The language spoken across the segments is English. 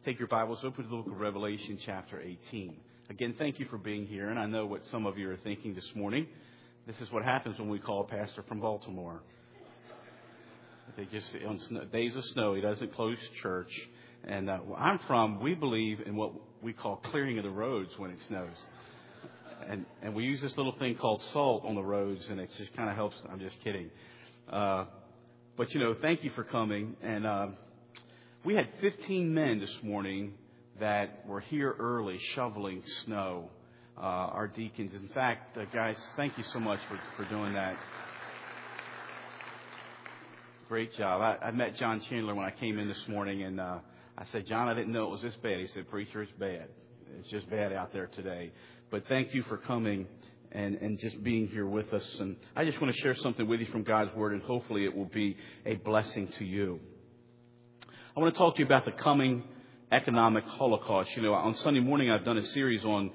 Take your Bibles, open to the book of Revelation, chapter 18. Again, thank you for being here, and I know what some of you are thinking this morning. This is what happens when we call a pastor from Baltimore. They just, on days of snow, he doesn't close church. And where I'm from, we believe in what we call clearing of the roads when it snows. And we use this little thing called salt on the roads, and it just kind of helps. I'm just kidding. But, thank you for coming. And we had 15 men this morning that were here early shoveling snow, our deacons. In fact, guys, thank you so much for doing that. Great job. I met John Chandler when I came in this morning, and I said, John, I didn't know it was this bad. He said, preacher, it's bad. It's just bad out there today. But thank you for coming and just being here with us. And I just want to share something with you from God's Word, and hopefully it will be a blessing to you. I want to talk to you about the coming economic holocaust. On Sunday morning, I've done a series on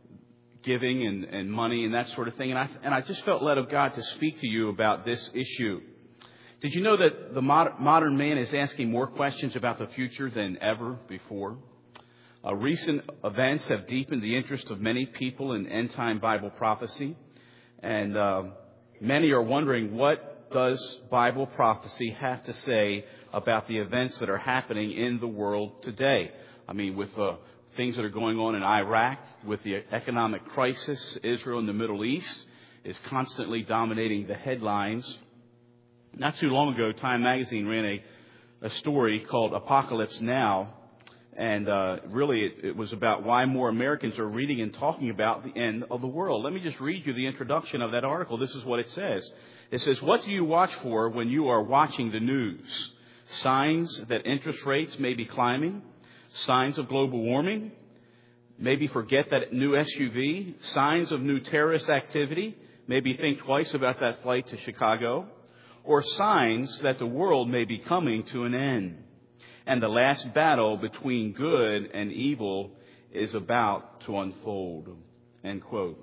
giving and money and that sort of thing. And I just felt led of God to speak to you about this issue. Did you know that the modern man is asking more questions about the future than ever before? Recent events have deepened the interest of many people in end-time Bible prophecy. And many are wondering, what does Bible prophecy have to say about the events that are happening in the world today? I mean, with things that are going on in Iraq, with the economic crisis, Israel and the Middle East is constantly dominating the headlines. Not too long ago, Time Magazine ran a story called Apocalypse Now. And really, it was about why more Americans are reading and talking about the end of the world. Let me just read you the introduction of that article. This is what it says. It says, what do you watch for when you are watching the news? Signs that interest rates may be climbing? Signs of global warming? Maybe forget that new SUV? Signs of new terrorist activity? Maybe think twice about that flight to Chicago? Or signs that the world may be coming to an end, and the last battle between good and evil is about to unfold, end quote.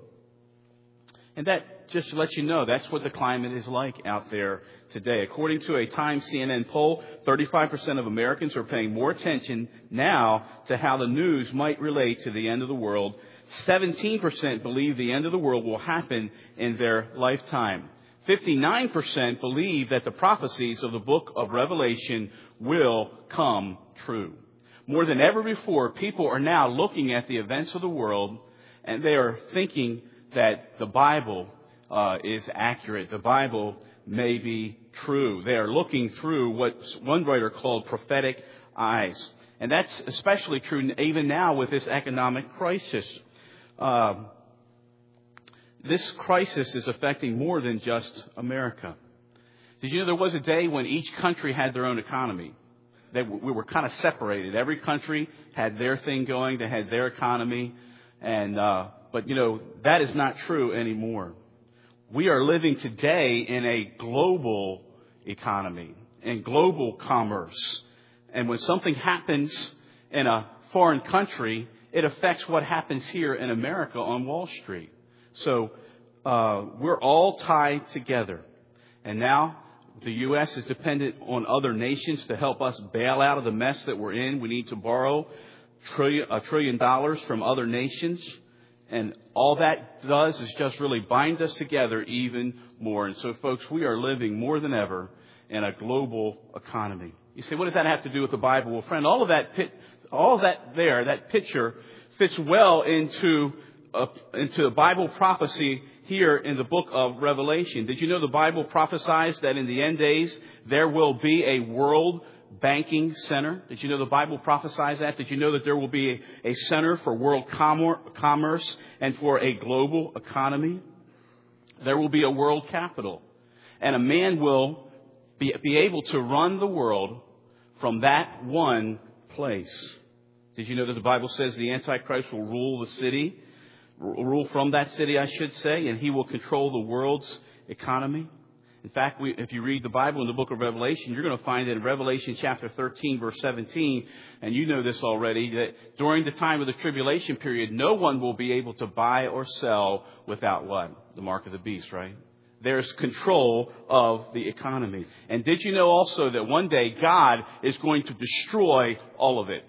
And that just lets you know that's what the climate is like out there today. According to a Time CNN poll, 35% of Americans are paying more attention now to how the news might relate to the end of the world. 17% believe the end of the world will happen in their lifetime. 59% believe that the prophecies of the book of Revelation will come true. More than ever before, people are now looking at the events of the world, and they are thinking that the Bible is accurate. The Bible may be true. They are looking through what one writer called prophetic eyes. And that's especially true even now with this economic crisis. This crisis is affecting more than just America. Did you know there was a day when each country had their own economy? We were kind of separated. Every country had their thing going. They had their economy. But that is not true anymore. We are living today in a global economy, in global commerce. And when something happens in a foreign country, it affects what happens here in America on Wall Street. So we're all tied together. And now the U.S. is dependent on other nations to help us bail out of the mess that we're in. We need to borrow $1 trillion from other nations. And all that does is just really bind us together even more. And so, folks, we are living more than ever in a global economy. You say, what does that have to do with the Bible? Well, friend, all of that picture fits well into Bible prophecy here in the book of Revelation. Did you know the Bible prophesies that in the end days there will be a world banking center? Did you know the Bible prophesies that? Did you know that there will be a center for world commerce and for a global economy? There will be a world capital, and a man will be able to run the world from that one place. Did you know that the Bible says the Antichrist will rule from that city, I should say, and he will control the world's economy? In fact, if you read the Bible in the book of Revelation, you're going to find that in Revelation chapter 13, verse 17, and you know this already, that during the time of the tribulation period, no one will be able to buy or sell without what? The mark of the beast, right? There's control of the economy. And did you know also that one day God is going to destroy all of it?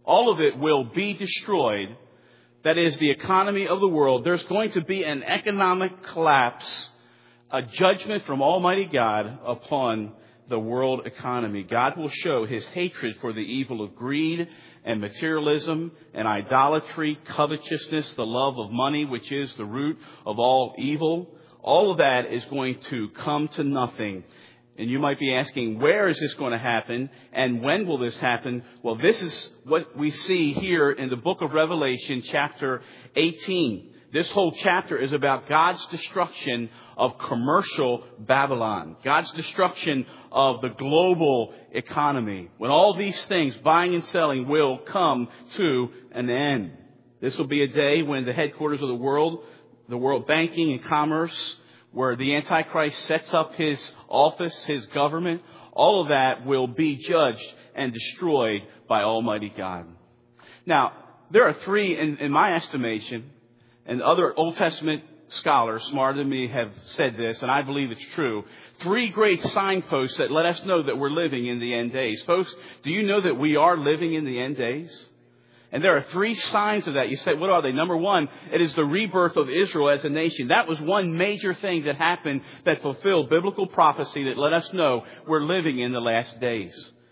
all of it will be destroyed. That is the economy of the world. There's going to be an economic collapse, a judgment from Almighty God upon the world economy. God will show His hatred for the evil of greed and materialism and idolatry, covetousness, the love of money, which is the root of all evil. All of that is going to come to nothing. And you might be asking, where is this going to happen? And when will this happen? Well, this is what we see here in the book of Revelation, chapter 18. This whole chapter is about God's destruction of commercial Babylon. God's destruction of the global economy. When all these things, buying and selling, will come to an end. This will be a day when the headquarters of the world banking and commerce, where the Antichrist sets up his office, his government, all of that will be judged and destroyed by Almighty God. Now, there are three, in my estimation, and other Old Testament scholars smarter than me have said this, and I believe it's true, three great signposts that let us know that we're living in the end days. Folks, do you know that we are living in the end days? And there are three signs of that. You say, what are they? Number one, it is the rebirth of Israel as a nation. That was one major thing that happened that fulfilled biblical prophecy that let us know we're living in the last days.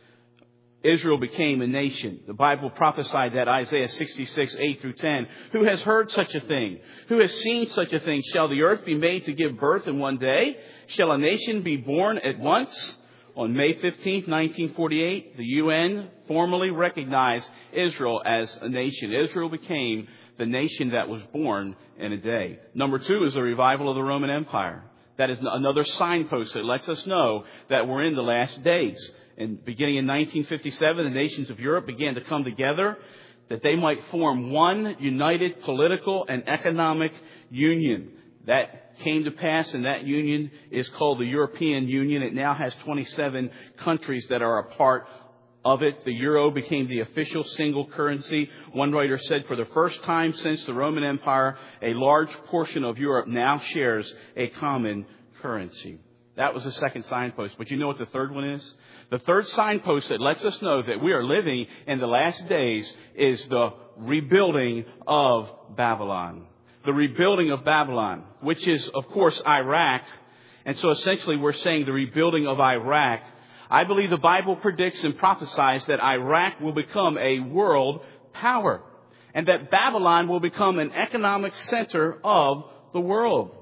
Israel became a nation. The Bible prophesied that, Isaiah 66, 8 through 10. Who has heard such a thing? Who has seen such a thing? Shall the earth be made to give birth in one day? Shall a nation be born at once? On May 15th, 1948, the UN formally recognized Israel as a nation. Israel became the nation that was born in a day. Number two is the revival of the Roman Empire. That is another signpost that lets us know that we're in the last days. And beginning in 1957, the nations of Europe began to come together that they might form one united political and economic union. That came to pass, and that union is called the European Union. It now has 27 countries that are a part of it. The euro became the official single currency. One writer said, for the first time since the Roman Empire, a large portion of Europe now shares a common currency. That was the second signpost. But you know what the third one is? The third signpost that lets us know that we are living in the last days is the rebuilding of Babylon. The rebuilding of Babylon, which is, of course, Iraq. And so essentially we're saying the rebuilding of Iraq. I believe the Bible predicts and prophesies that Iraq will become a world power and that Babylon will become an economic center of the world.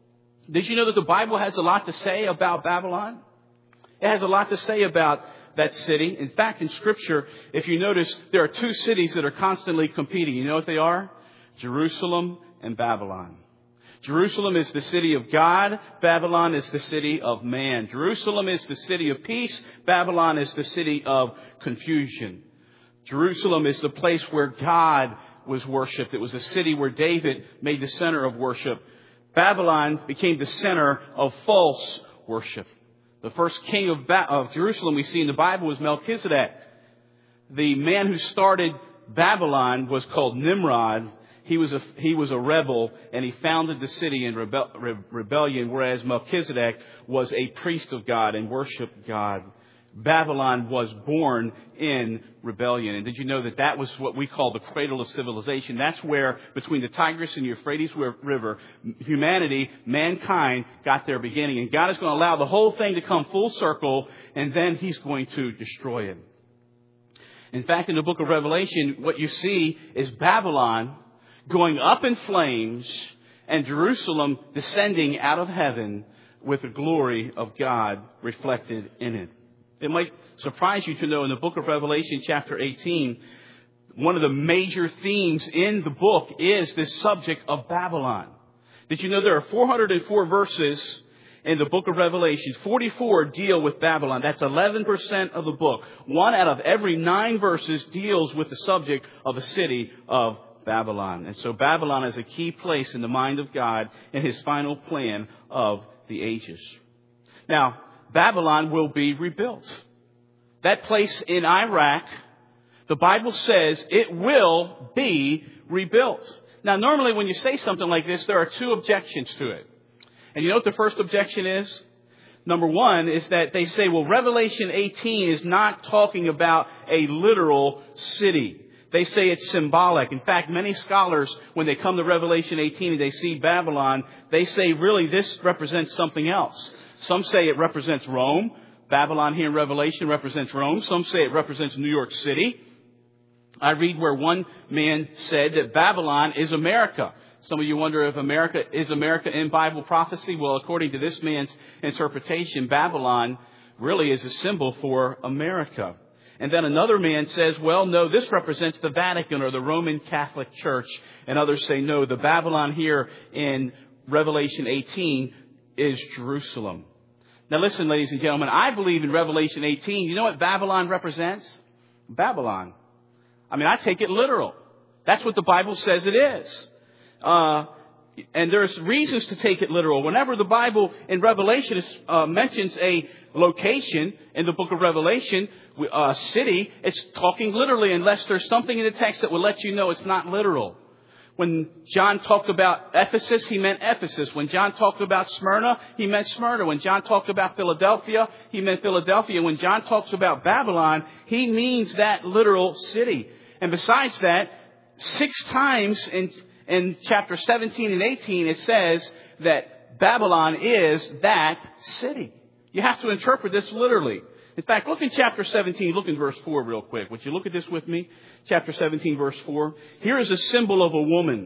Did you know that the Bible has a lot to say about Babylon? It has a lot to say about that city. In fact, in Scripture, if you notice, there are two cities that are constantly competing. You know what they are? Jerusalem and Babylon. Jerusalem is the city of God. Babylon is the city of man. Jerusalem is the city of peace. Babylon is the city of confusion. Jerusalem is the place where God was worshipped. It was a city where David made the center of worship. Babylon became the center of false worship. The first king of Jerusalem we see in the Bible was Melchizedek. The man who started Babylon was called Nimrod. He was a rebel, and he founded the city in rebellion, whereas Melchizedek was a priest of God and worshiped God. Babylon was born in rebellion. And did you know that that was what we call the cradle of civilization? That's where, between the Tigris and Euphrates River, humanity, mankind, got their beginning. And God is going to allow the whole thing to come full circle, and then He's going to destroy it. In fact, in the book of Revelation, what you see is Babylon going up in flames and Jerusalem descending out of heaven with the glory of God reflected in it. It might surprise you to know in the book of Revelation, chapter 18, one of the major themes in the book is this subject of Babylon. Did you know there are 404 verses in the book of Revelation? 44 deal with Babylon. That's 11% of the book. 1 out of every 9 verses deals with the subject of the city of Babylon. And so Babylon is a key place in the mind of God in His final plan of the ages. Now, Babylon will be rebuilt. That place in Iraq, the Bible says it will be rebuilt. Now, normally when you say something like this, there are two objections to it. And you know what the first objection is? Number one is that they say, well, Revelation 18 is not talking about a literal city. They say it's symbolic. In fact, many scholars, when they come to Revelation 18 and they see Babylon, they say really this represents something else. Some say it represents Rome. Babylon here in Revelation represents Rome. Some say it represents New York City. I read where one man said that Babylon is America. Some of you wonder if America is America in Bible prophecy. Well, according to this man's interpretation, Babylon really is a symbol for America. And then another man says, well, no, this represents the Vatican or the Roman Catholic Church. And others say, no, the Babylon here in Revelation 18 is Jerusalem. Now listen, ladies and gentlemen, I believe in Revelation 18. You know what Babylon represents? Babylon. I mean, I take it literal. That's what the Bible says it is. And there's reasons to take it literal. Whenever the Bible in Revelation mentions a location in the book of Revelation, a city, it's talking literally unless there's something in the text that will let you know it's not literal. When John talked about Ephesus, he meant Ephesus. When John talked about Smyrna, he meant Smyrna. When John talked about Philadelphia, he meant Philadelphia. When John talks about Babylon, he means that literal city. And besides that, 6 times in chapter 17 and 18, it says that Babylon is that city. You have to interpret this literally. In fact, look in chapter 17, look in verse 4 real quick. Would you look at this with me? Chapter 17, verse 4. Here is a symbol of a woman.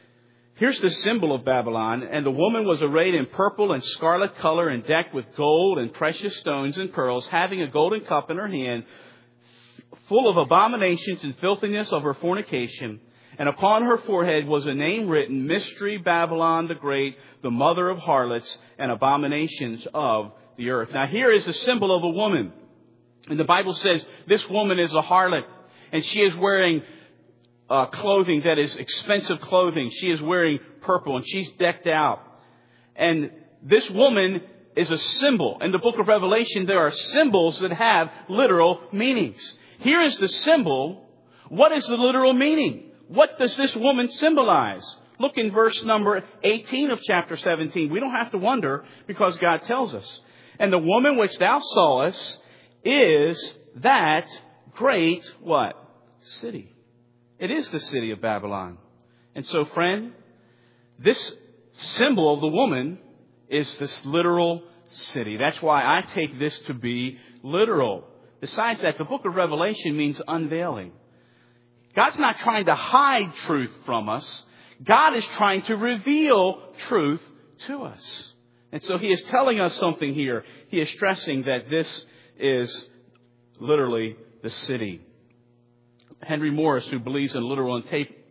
Here's the symbol of Babylon. And the woman was arrayed in purple and scarlet color and decked with gold and precious stones and pearls, having a golden cup in her hand, full of abominations and filthiness of her fornication. And upon her forehead was a name written, Mystery Babylon the Great, the mother of harlots and abominations of the earth. Now here is a symbol of a woman. And the Bible says this woman is a harlot. And she is wearing clothing that is expensive clothing. She is wearing purple and she's decked out. And this woman is a symbol. In the book of Revelation, there are symbols that have literal meanings. Here is the symbol. What is the literal meaning? What does this woman symbolize? Look in verse number 18 of chapter 17. We don't have to wonder because God tells us. And the woman which thou sawest is that great, what? City. It is the city of Babylon. And so, friend, this symbol of the woman is this literal city. That's why I take this to be literal. Besides that, the book of Revelation means unveiling. God's not trying to hide truth from us. God is trying to reveal truth to us. And so he is telling us something here. He is stressing that this is literally the city. Henry Morris, who believes in literal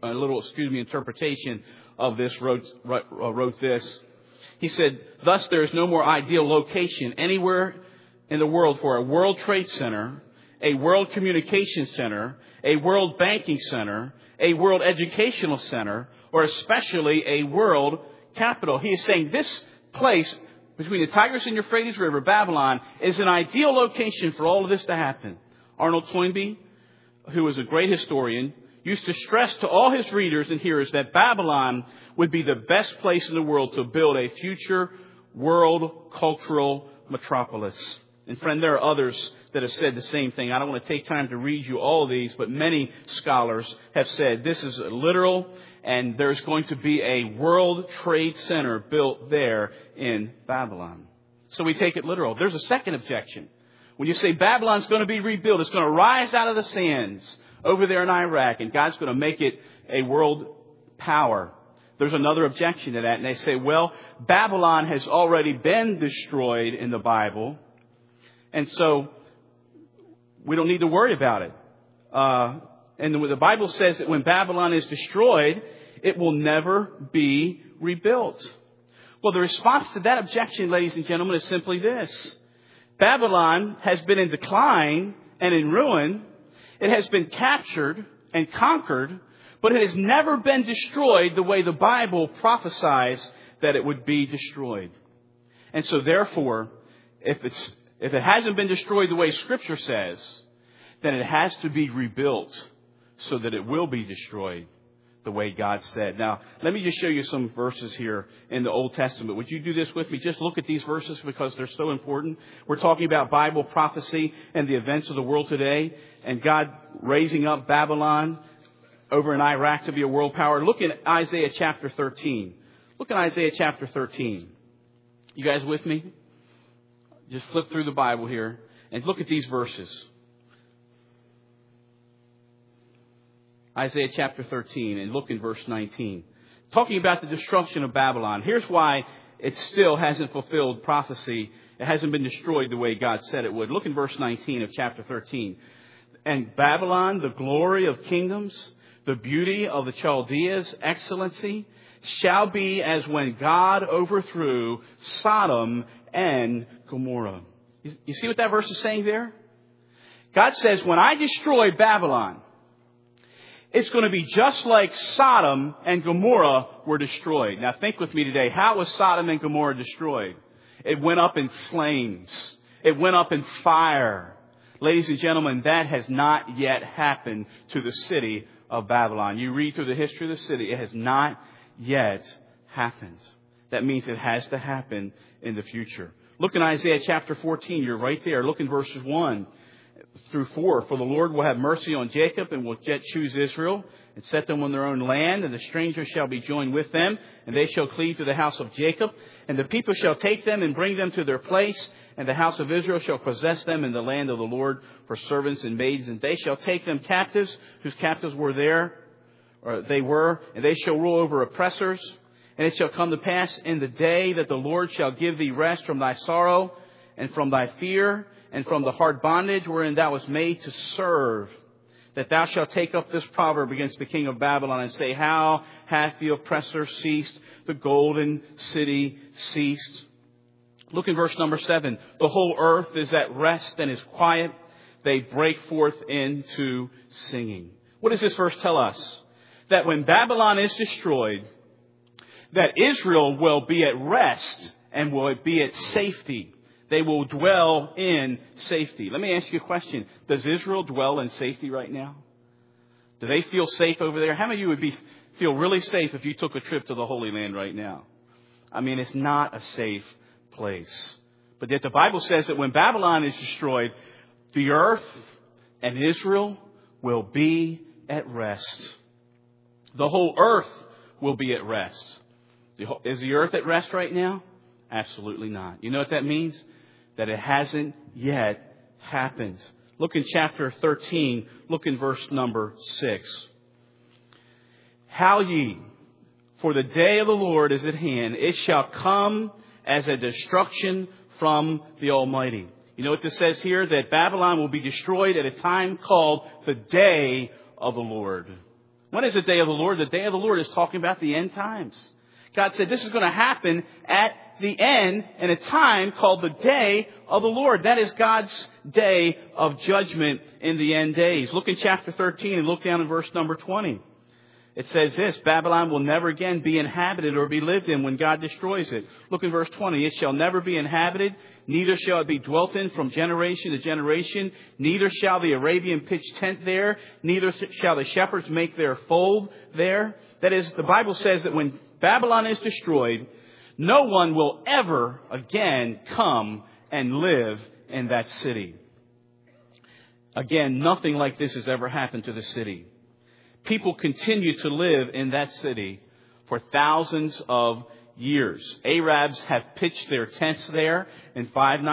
interpretation of this, wrote this. He said, thus there is no more ideal location anywhere in the world for a World Trade Center, a World Communication Center, a World Banking Center, a World Educational Center, or especially a World Capital. He is saying this place between the Tigris and Euphrates River, Babylon, is an ideal location for all of this to happen. Arnold Toynbee, who was a great historian, used to stress to all his readers and hearers that Babylon would be the best place in the world to build a future world cultural metropolis. And friend, there are others that have said the same thing. I don't want to take time to read you all of these, but many scholars have said this is literal and there's going to be a World Trade Center built there in Babylon. So we take it literal. There's a second objection. When you say Babylon's going to be rebuilt, it's going to rise out of the sands over there in Iraq, and God's going to make it a world power. There's another objection to that, and they say, well, Babylon has already been destroyed in the Bible, and so we don't need to worry about it. And the Bible says that when Babylon is destroyed, it will never be rebuilt. Well, the response to that objection, ladies and gentlemen, is simply this. Babylon has been in decline and in ruin. It has been captured and conquered, but it has never been destroyed the way the Bible prophesies that it would be destroyed. And so therefore, if it hasn't been destroyed the way Scripture says, then it has to be rebuilt so that it will be destroyed the way God said. Now, let me just show you some verses here in the Old Testament. Would you do this with me? Just look at these verses because they're so important. We're talking about Bible prophecy and the events of the world today and God raising up Babylon over in Iraq to be a world power. Look at Isaiah chapter 13. Look at Isaiah chapter 13. You guys with me? Just flip through the Bible here and look at these verses. Isaiah chapter 13 and look in verse 19. Talking about the destruction of Babylon. Here's why it still hasn't fulfilled prophecy. It hasn't been destroyed the way God said it would. Look in verse 19 of chapter 13. And Babylon, the glory of kingdoms, the beauty of the Chaldeans' excellency, shall be as when God overthrew Sodom and Gomorrah. You see what that verse is saying there? God says, when I destroy Babylon, it's going to be just like Sodom and Gomorrah were destroyed. Now think with me today. How was Sodom and Gomorrah destroyed? It went up in flames. It went up in fire. Ladies and gentlemen, that has not yet happened to the city of Babylon. You read through the history of the city, it has not yet happened. That means it has to happen in the future. Look in Isaiah chapter 14. You're right there. Look in verses 1 through 4. For the Lord will have mercy on Jacob and will yet choose Israel and set them on their own land. And the strangers shall be joined with them, and they shall cleave to the house of Jacob. And the people shall take them and bring them to their place. And the house of Israel shall possess them in the land of the Lord for servants and maids. And they shall take them captives, whose captives were there, or they were, and they shall rule over oppressors. And it shall come to pass in the day that the Lord shall give thee rest from thy sorrow and from thy fear and from the hard bondage wherein thou wast made to serve, that thou shalt take up this proverb against the king of Babylon and say, how hath the oppressor ceased? The golden city ceased. Look in verse number 7. The whole earth is at rest and is quiet. They break forth into singing. What does this verse tell us? That when Babylon is destroyed, that Israel will be at rest and will be at safety. They will dwell in safety. Let me ask you a question. Does Israel dwell in safety right now? Do they feel safe over there? How many of you would feel really safe if you took a trip to the Holy Land right now? I mean, it's not a safe place. But yet the Bible says that when Babylon is destroyed, the earth and Israel will be at rest. The whole earth will be at rest. Is the earth at rest right now? Absolutely not. You know what that means? That it hasn't yet happened. Look in chapter 13. Look in verse number 6. Howl ye, for the day of the Lord is at hand. It shall come as a destruction from the Almighty. You know what this says here? That Babylon will be destroyed at a time called the day of the Lord. When is the day of the Lord? The day of the Lord is talking about the end times. God said this is going to happen at the end in a time called the day of the Lord. That is God's day of judgment in the end days. Look in chapter 13 and look down in verse number 20. It says this, Babylon will never again be inhabited or be lived in when God destroys it. Look in verse 20. It shall never be inhabited, neither shall it be dwelt in from generation to generation. Neither shall the Arabian pitch tent there, neither shall the shepherds make their fold there. That is, the Bible says that when Babylon is destroyed, no one will ever again come and live in that city. Again, nothing like this has ever happened to the city. People continue to live in that city for thousands of years. Arabs have pitched their tents there in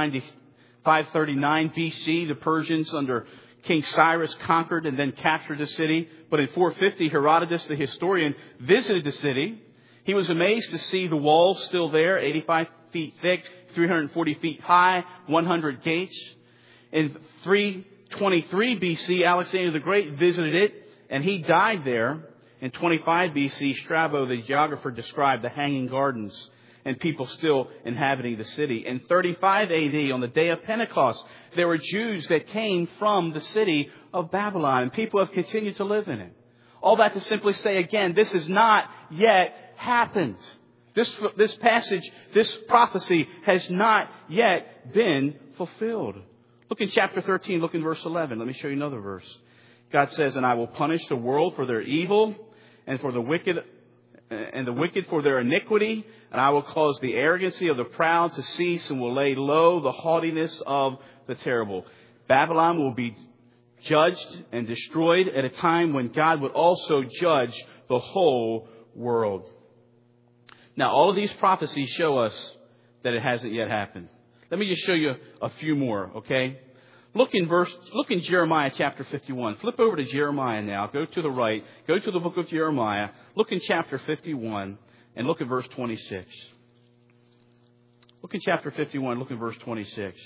539 BC. The Persians under King Cyrus conquered and then captured the city. But in 450, Herodotus, the historian, visited the city. He was amazed to see the walls still there, 85 feet thick, 340 feet high, 100 gates. In 323 BC, Alexander the Great visited it, and he died there. In 25 BC, Strabo, the geographer, described the hanging gardens and people still inhabiting the city. In 35 AD, on the day of Pentecost, there were Jews that came from the city of Babylon, and people have continued to live in it. All that to simply say again, this has not yet happened. This passage, this prophecy has not yet been fulfilled. Look in chapter 13, look in verse 11. Let me show you another verse. God says, and I will punish the world for their evil and for the wicked for their iniquity. And I will cause the arrogancy of the proud to cease and will lay low the haughtiness of the terrible. Babylon will be judged and destroyed at a time when God would also judge the whole world. Now, all of these prophecies show us that it hasn't yet happened. Let me just show you a few more, okay? Look in Jeremiah chapter 51. Flip over to Jeremiah now. Go to the right. Go to the book of Jeremiah. Look in chapter 51 and look at verse 26. Look in chapter 51. Look at verse 26.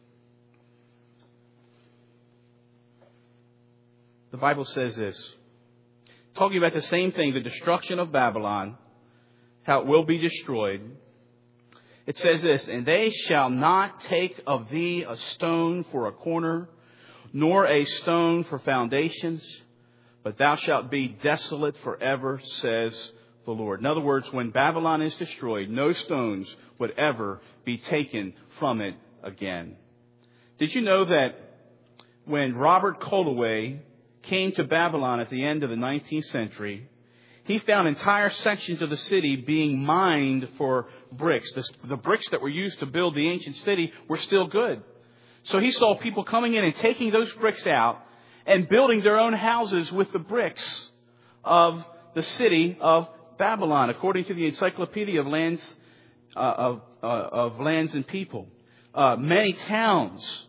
The Bible says this. Talking about the same thing, the destruction of Babylon, how it will be destroyed. It says this, and they shall not take of thee a stone for a corner, nor a stone for foundations, but thou shalt be desolate forever, says the Lord. In other words, when Babylon is destroyed, no stones would ever be taken from it again. Did you know that when Robert Colaway came to Babylon at the end of the 19th century, he found entire sections of the city being mined for bricks. The bricks that were used to build the ancient city were still good. So he saw people coming in and taking those bricks out and building their own houses with the bricks of the city of Babylon, according to the Encyclopedia of Lands of Lands and People. Many towns,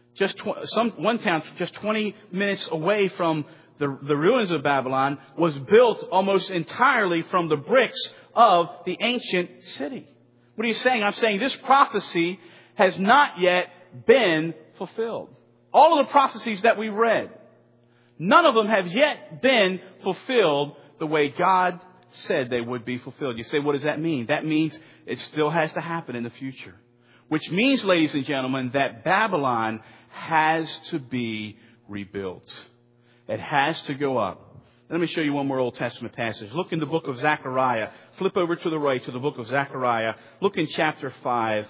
one town just 20 minutes away from the ruins of Babylon, was built almost entirely from the bricks of the ancient city. What are you saying? I'm saying this prophecy has not yet been fulfilled. All of the prophecies that we read, none of them have yet been fulfilled the way God said they would be fulfilled. You say, what does that mean? That means it still has to happen in the future. Which means, ladies and gentlemen, that Babylon has to be rebuilt. It has to go up. Let me show you one more Old Testament passage. Look in the book of Zechariah. Flip over to the right to the book of Zechariah. Look in chapter 5.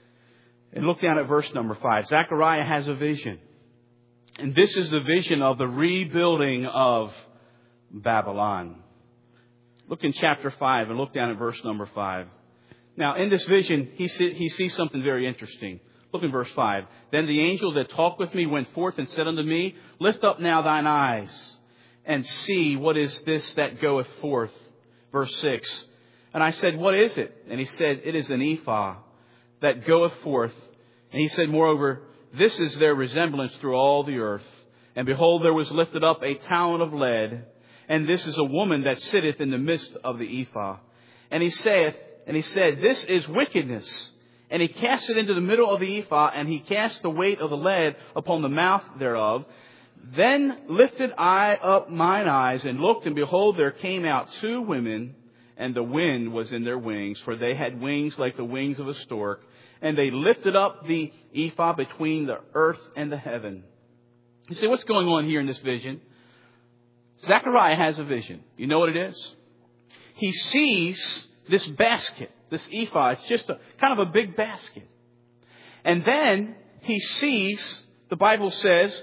And look down at verse number 5. Zechariah has a vision. And this is the vision of the rebuilding of Babylon. Look in chapter 5 and look down at verse number 5. Now, in this vision, he sees something very interesting. Look in verse 5. Then the angel that talked with me went forth and said unto me, Lift up now thine eyes, and see what is this that goeth forth. Verse 6. And I said, What is it? And he said, It is an ephah that goeth forth. And he said, Moreover, this is their resemblance through all the earth. And behold, there was lifted up a talent of lead, and this is a woman that sitteth in the midst of the ephah. And he said, This is wickedness. And he cast it into the middle of the ephah, and he cast the weight of the lead upon the mouth thereof. Then lifted I up mine eyes, and looked, and behold, there came out two women, and the wind was in their wings, for they had wings like the wings of a stork. And they lifted up the ephah between the earth and the heaven. You say, what's going on here in this vision? Zechariah has a vision. You know what it is? He sees this basket, this ephah. It's just kind of a big basket. And then he sees, the Bible says,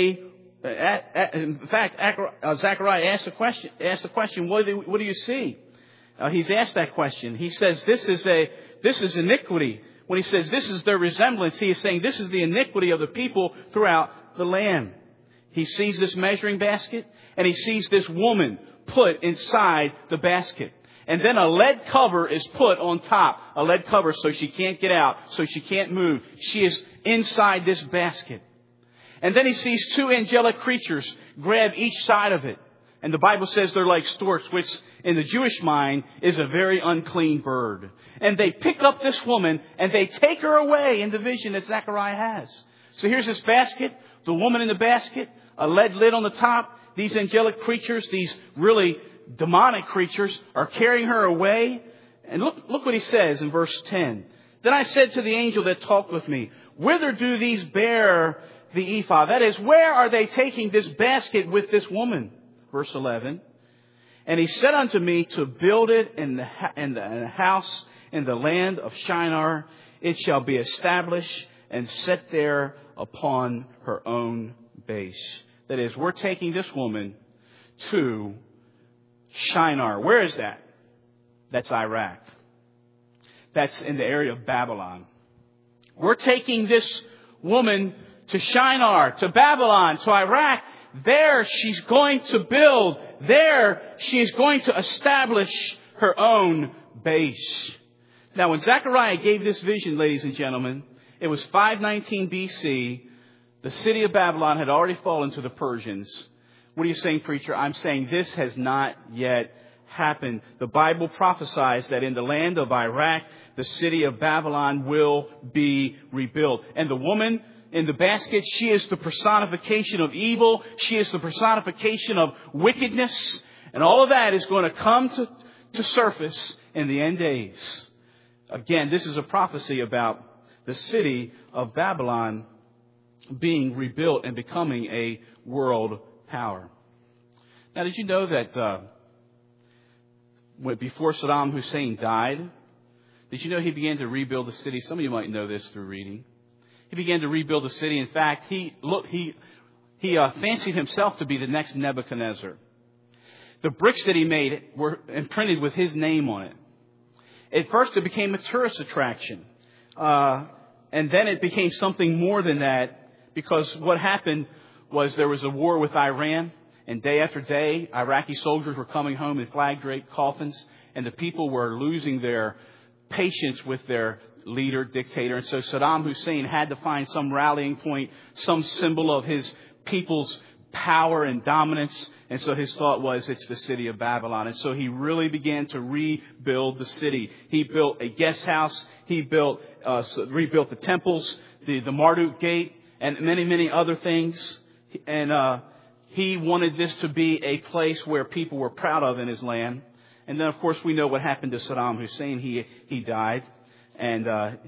in fact, Zechariah asked the question, what do you see? He's asked that question. He says, this is iniquity. When he says this is their resemblance, he is saying this is the iniquity of the people throughout the land. He sees this measuring basket, and he sees this woman put inside the basket. And then a lead cover is put on top. A lead cover so she can't get out, so she can't move. She is inside this basket. And then he sees two angelic creatures grab each side of it. And the Bible says they're like storks, which in the Jewish mind is a very unclean bird. And they pick up this woman and they take her away in the vision that Zechariah has. So here's this basket, the woman in the basket, a lead lid on the top. These angelic creatures, these really demonic creatures, are carrying her away. And look what he says in verse 10. Then I said to the angel that talked with me, Whither do these bear the ephah? That is, where are they taking this basket with this woman? Verse 11. And he said unto me to build it in the house in the land of Shinar. It shall be established and set there upon her own base. That is, we're taking this woman to Shinar. Where is that? That's Iraq. That's in the area of Babylon. We're taking this woman to Shinar, to Babylon, to Iraq. There she's going to build. There she is going to establish her own base. Now, when Zechariah gave this vision, ladies and gentlemen, it was 519 BC. The city of Babylon had already fallen to the Persians. What are you saying, preacher? I'm saying this has not yet happened. The Bible prophesies that in the land of Iraq, the city of Babylon will be rebuilt. And the woman in the basket, she is the personification of evil. She is the personification of wickedness. And all of that is going to come to surface in the end days. Again, this is a prophecy about the city of Babylon being rebuilt and becoming a world power. Now, did you know that before Saddam Hussein died, did you know he began to rebuild the city? Some of you might know this through reading. He began to rebuild the city. In fact, he fancied himself to be the next Nebuchadnezzar. The bricks that he made were imprinted with his name on it. At first, it became a tourist attraction. And then it became something more than that, because what happened was there was a war with Iran, and day after day, Iraqi soldiers were coming home in flag-draped coffins, and the people were losing their patience with their leader, dictator. And so Saddam Hussein had to find some rallying point, some symbol of his people's power and dominance. And so his thought was, it's the city of Babylon. And so he really began to rebuild the city. He built a guest house. He rebuilt the temples, the Marduk gate, and many, many other things. And he wanted this to be a place where people were proud of in his land. And then, of course, we know what happened to Saddam Hussein. He died. And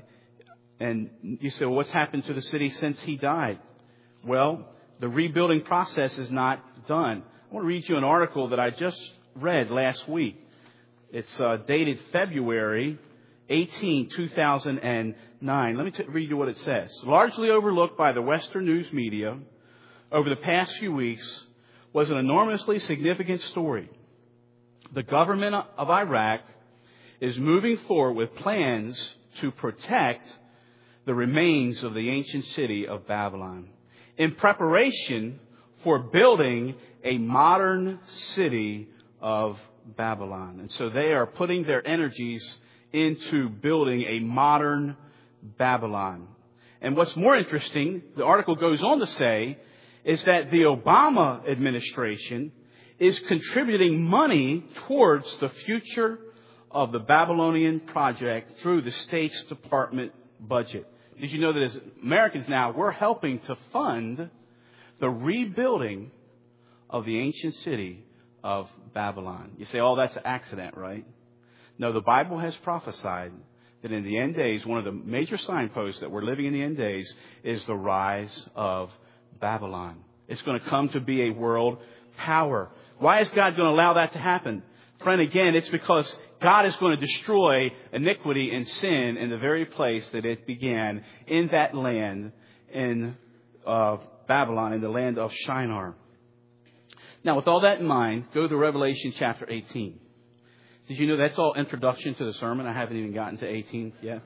you say, well, what's happened to the city since he died? Well, the rebuilding process is not done. I want to read you an article that I just read last week. It's dated February 18, 2009. Let me read you what it says. Largely overlooked by the Western news media over the past few weeks was an enormously significant story. The government of Iraq is moving forward with plans to protect the remains of the ancient city of Babylon in preparation for building a modern city of Babylon. And so they are putting their energies into building a modern Babylon. And what's more interesting, the article goes on to say, is that the Obama administration is contributing money towards the future of the Babylonian project through the State's Department budget. Did you know that as Americans now, we're helping to fund the rebuilding of the ancient city of Babylon? You say, oh, that's an accident, right? No, the Bible has prophesied that in the end days, one of the major signposts that we're living in the end days is the rise of Babylon. It's going to come to be a world power. Why is God going to allow that to happen? Friend, again, it's because God is going to destroy iniquity and sin in the very place that it began, in that land, in Babylon, in the land of Shinar. Now, with all that in mind, go to Revelation chapter 18. Did you know that's all introduction to the sermon? I haven't even gotten to 18 yet.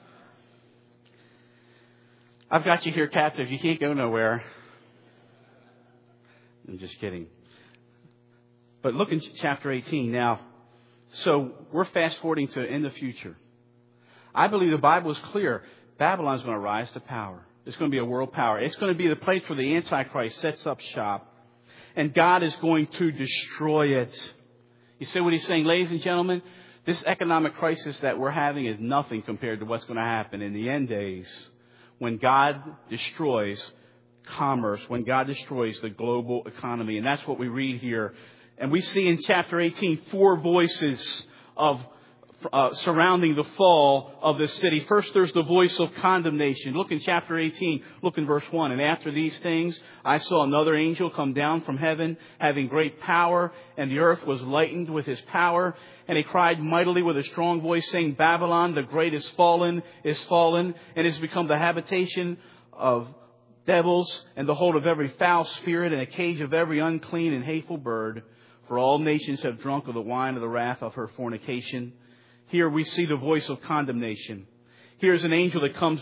I've got you here captive. You can't go nowhere. I'm just kidding. But look in chapter 18 now. So we're fast forwarding to in the future. I believe the Bible is clear. Babylon's going to rise to power. It's going to be a world power. It's going to be the place where the Antichrist sets up shop. And God is going to destroy it. You see what he's saying, ladies and gentlemen? This economic crisis that we're having is nothing compared to what's going to happen in the end days when God destroys commerce, when God destroys the global economy. And that's what we read here. And we see in chapter 18 4 voices of surrounding the fall of this city. First, there's the voice of condemnation. Look in chapter 18. Look in verse 1. And after these things, I saw another angel come down from heaven, having great power, and the earth was lightened with his power. And he cried mightily with a strong voice, saying, Babylon, the great is fallen, and has become the habitation of devils, and the hold of every foul spirit, and a cage of every unclean and hateful bird. For all nations have drunk of the wine of the wrath of her fornication. Here we see the voice of condemnation. Here's an angel that comes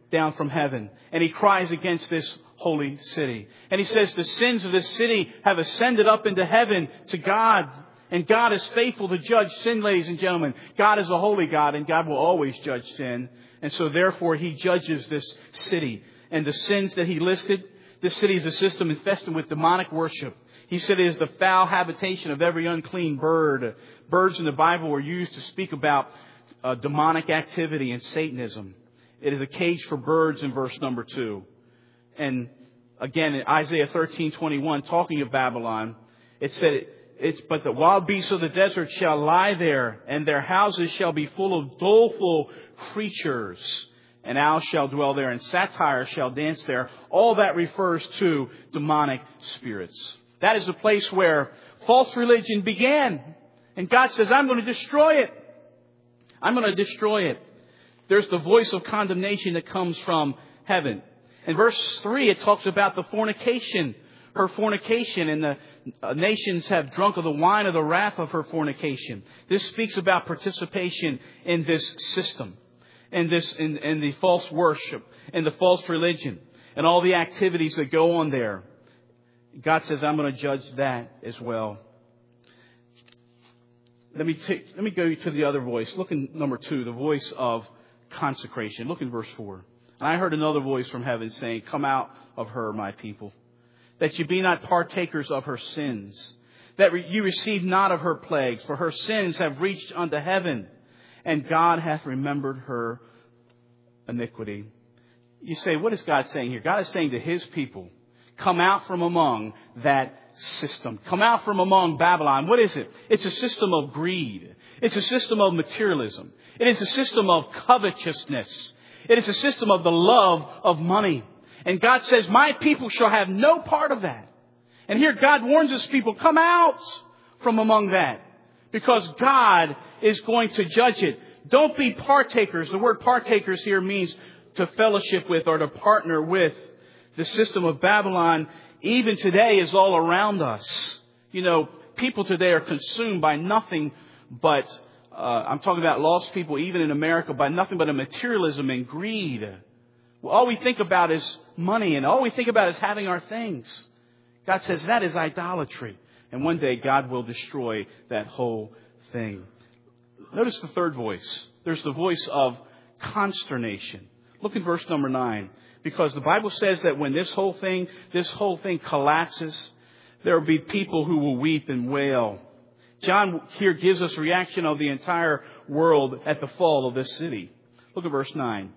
down from heaven. And he cries against this holy city. And he says the sins of this city have ascended up into heaven to God. And God is faithful to judge sin, ladies and gentlemen. God is a holy God, and God will always judge sin. And so therefore he judges this city. And the sins that he listed, this city is a system infested with demonic worship. He said it is the foul habitation of every unclean bird. Birds in the Bible were used to speak about demonic activity and Satanism. It is a cage for birds in verse number 2. And again, in Isaiah 13:21, talking of Babylon, it said, but the wild beasts of the desert shall lie there, and their houses shall be full of doleful creatures. And owls shall dwell there, and satyrs shall dance there. All that refers to demonic spirits. That is the place where false religion began. And God says, I'm going to destroy it. I'm going to destroy it. There's the voice of condemnation that comes from heaven. In verse 3, it talks about the fornication. Her fornication, and the nations have drunk of the wine of the wrath of her fornication. This speaks about participation in this system, in the false worship, in the false religion, and all the activities that go on there. God says, I'm going to judge that as well. Let me go to the other voice. Look in number 2, the voice of consecration. Look in verse 4. And I heard another voice from heaven saying, come out of her, my people, that you be not partakers of her sins, that you receive not of her plagues, for her sins have reached unto heaven, and God hath remembered her iniquity. You say, what is God saying here? God is saying to his people, come out from among that system. Come out from among Babylon. What is it? It's a system of greed. It's a system of materialism. It is a system of covetousness. It is a system of the love of money. And God says, my people shall have no part of that. And here God warns his people, come out from among that, because God is going to judge it. Don't be partakers. The word partakers here means to fellowship with or to partner with. The system of Babylon, even today, is all around us. You know, people today are consumed by nothing but, I'm talking about lost people, even in America, by nothing but a materialism and greed. All we think about is money, and all we think about is having our things. God says that is idolatry. And one day God will destroy that whole thing. Notice the third voice. There's the voice of consternation. Look in verse number 9. Because the Bible says that when this whole thing collapses, there will be people who will weep and wail. John here gives us a reaction of the entire world at the fall of this city. Look at verse 9.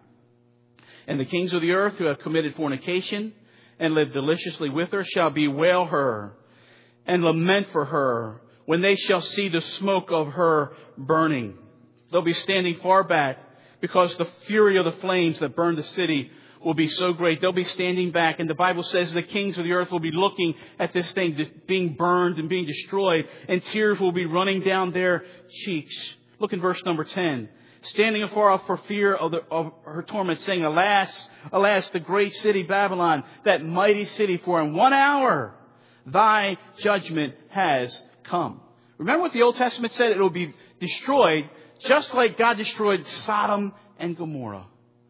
And the kings of the earth who have committed fornication and lived deliciously with her shall bewail her and lament for her when they shall see the smoke of her burning. They'll be standing far back because the fury of the flames that burn the city will be so great. They'll be standing back, and the Bible says the kings of the earth will be looking at this thing being burned and being destroyed, and tears will be running down their cheeks. Look in verse number 10. Standing afar off for fear of her torment, saying, alas, alas, the great city Babylon, that mighty city, for in 1 hour thy judgment has come. Remember what the Old Testament said? It will be destroyed just like God destroyed Sodom and Gomorrah.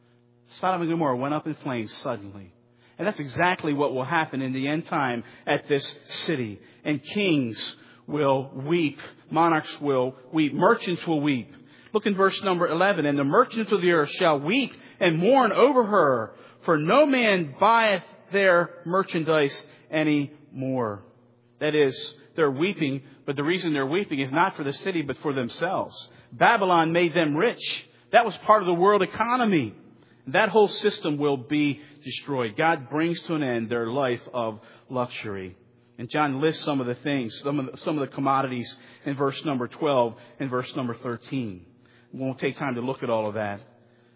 Sodom and Gomorrah went up in flames suddenly. And that's exactly what will happen in the end time at this city. And kings will weep. Monarchs will weep. Merchants will weep. Look in verse number 11. And the merchants of the earth shall weep and mourn over her, for no man buyeth their merchandise any more. That is, they're weeping, but the reason they're weeping is not for the city, but for themselves. Babylon made them rich. That was part of the world economy. That whole system will be destroyed. God brings to an end their life of luxury. And John lists some of the things, some of the commodities in verse number 12 and verse number 13. We won't take time to look at all of that.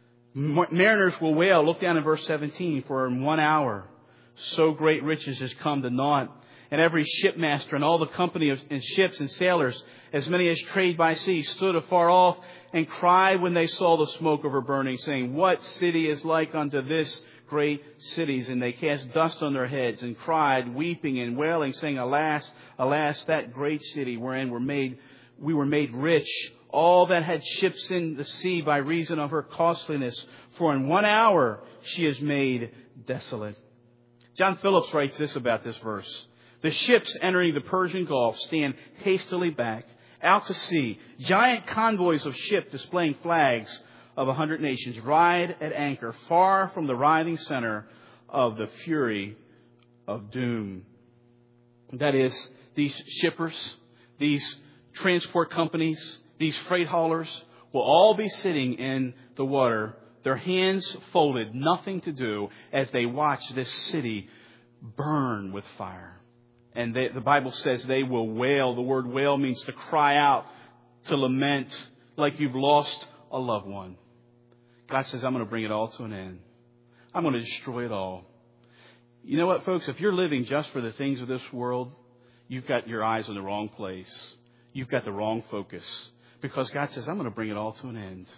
Mariners will wail. Look down in verse 17. For in 1 hour, so great riches has come to naught. And every shipmaster and all the company of ships and sailors, as many as trade by sea, stood afar off and cried when they saw the smoke of her burning, saying, what city is like unto this great cities? And they cast dust on their heads and cried, weeping and wailing, saying, alas, alas, that great city wherein we were made rich all that had ships in the sea by reason of her costliness. For in 1 hour she is made desolate. John Phillips writes this about this verse. The ships entering the Persian Gulf stand hastily back, out to sea. Giant convoys of ships displaying flags of 100 nations ride at anchor, far from the writhing center of the fury of doom. That is, these shippers, these transport companies, these freight haulers will all be sitting in the water, their hands folded, nothing to do, as they watch this city burn with fire. And the Bible says they will wail. The word wail means to cry out, to lament, like you've lost a loved one. God says, I'm going to bring it all to an end. I'm going to destroy it all. You know what, folks? If you're living just for the things of this world, you've got your eyes in the wrong place. You've got the wrong focus. Because God says, I'm going to bring it all to an end.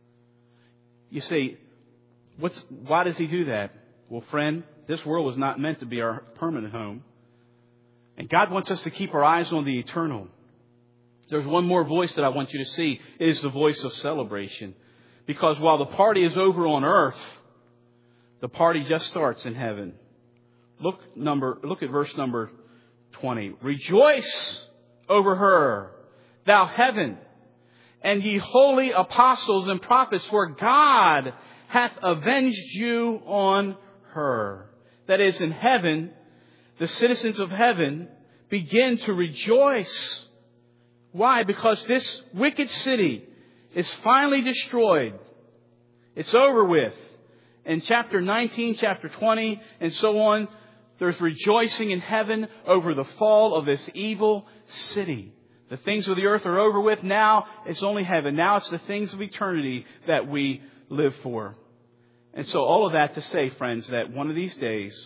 You say, why does He do that? Well, friend, this world was not meant to be our permanent home. And God wants us to keep our eyes on the eternal. There's one more voice that I want you to see. It is the voice of celebration. Because while the party is over on earth, the party just starts in heaven. Look at verse number 20. Rejoice over her, thou heaven, and ye holy apostles and prophets, for God hath avenged you on her. That is, in heaven, the citizens of heaven begin to rejoice. Why? Because this wicked city is finally destroyed. It's over with. In chapter 19, chapter 20, and so on, there's rejoicing in heaven over the fall of this evil city. The things of the earth are over with. Now it's only heaven. Now it's the things of eternity that we live for. And so all of that to say, friends, that one of these days,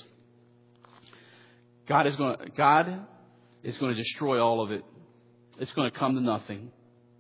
God is going to destroy all of it. It's going to come to nothing.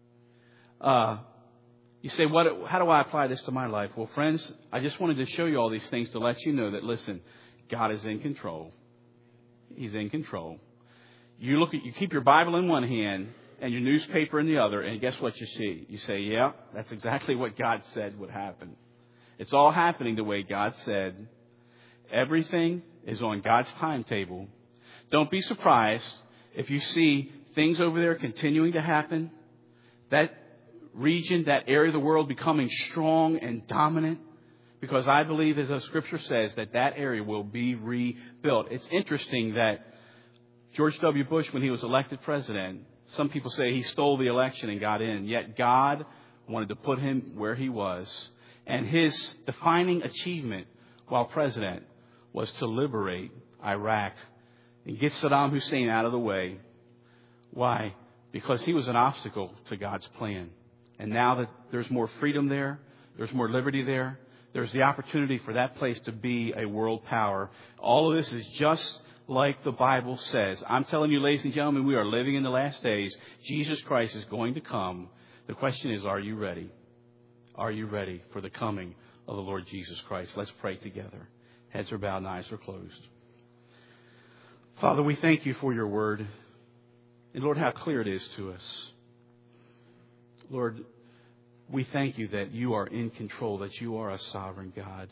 You say, how do I apply this to my life? Well, friends, I just wanted to show you all these things to let you know that, listen, God is in control. He's in control. You keep your Bible in one hand and your newspaper in the other, and guess what you see? You say, yeah, that's exactly what God said would happen. It's all happening the way God said. Everything is on God's timetable. Don't be surprised if you see things over there continuing to happen. That region, that area of the world becoming strong and dominant. Because I believe, as the Scripture says, that area will be rebuilt. It's interesting that George W. Bush, when he was elected president, some people say he stole the election and got in. Yet God wanted to put him where he was. And his defining achievement while president was to liberate Iraq and get Saddam Hussein out of the way. Why? Because he was an obstacle to God's plan. And now that there's more freedom there, there's more liberty there, there's the opportunity for that place to be a world power. All of this is just like the Bible says. I'm telling you, ladies and gentlemen, we are living in the last days. Jesus Christ is going to come. The question is, are you ready? Are you ready for the coming of the Lord Jesus Christ? Let's pray together. Heads are bowed and eyes are closed. Father, we thank you for your word. And Lord, how clear it is to us. Lord, we thank you that you are in control, that you are a sovereign God.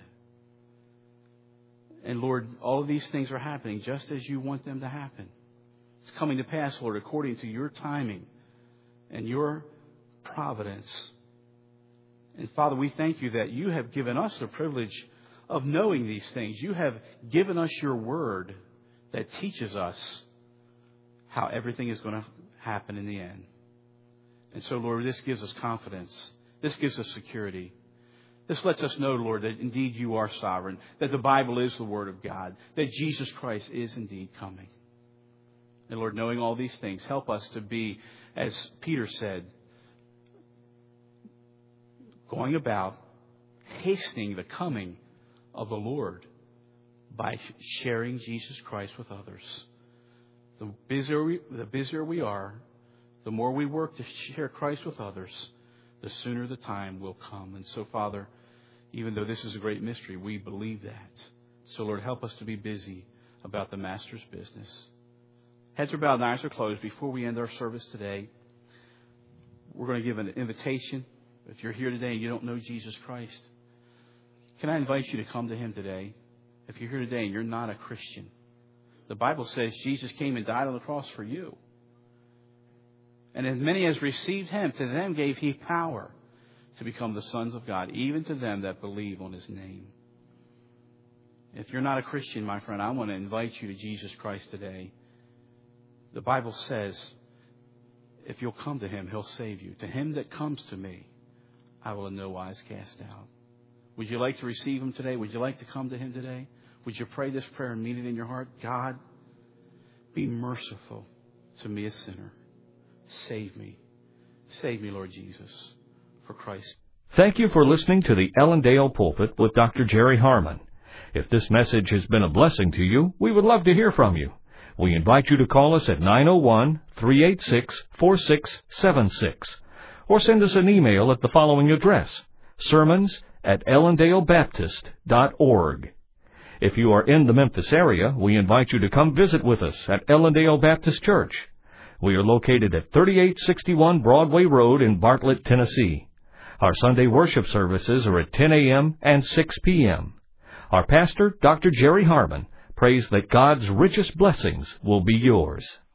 And Lord, all of these things are happening just as you want them to happen. It's coming to pass, Lord, according to your timing and your providence. And Father, we thank you that you have given us the privilege of knowing these things. You have given us your word that teaches us how everything is going to happen in the end. And so, Lord, this gives us confidence. This gives us security. This lets us know, Lord, that indeed you are sovereign, that the Bible is the Word of God, that Jesus Christ is indeed coming. And Lord, knowing all these things, help us to be, as Peter said, going about hastening the coming of the Lord by sharing Jesus Christ with others. The busier we are, the more we work to share Christ with others, the sooner the time will come. And so, Father, even though this is a great mystery, we believe that. So, Lord, help us to be busy about the Master's business. Heads are bowed and eyes are closed. Before we end our service today, we're going to give an invitation. If you're here today and you don't know Jesus Christ, can I invite you to come to Him today? If you're here today and you're not a Christian, the Bible says Jesus came and died on the cross for you. And as many as received Him, to them gave He power to become the sons of God, even to them that believe on His name. If you're not a Christian, my friend, I want to invite you to Jesus Christ today. The Bible says, if you'll come to Him, He'll save you. To him that comes to me, I will in no wise cast out. Would you like to receive Him today? Would you like to come to Him today? Would you pray this prayer and mean it in your heart? God, be merciful to me, a sinner. Save me. Save me, Lord Jesus, for Christ. Thank you for listening to the Ellendale Pulpit with Dr. Jerry Harmon. If this message has been a blessing to you, we would love to hear from you. We invite you to call us at 901-386-4676 or send us an email at the following address, sermons@ellendalebaptist.org. If you are in the Memphis area, we invite you to come visit with us at Ellendale Baptist Church. We are located at 3861 Broadway Road in Bartlett, Tennessee. Our Sunday worship services are at 10 a.m. and 6 p.m. Our pastor, Dr. Jerry Harmon, prays that God's richest blessings will be yours.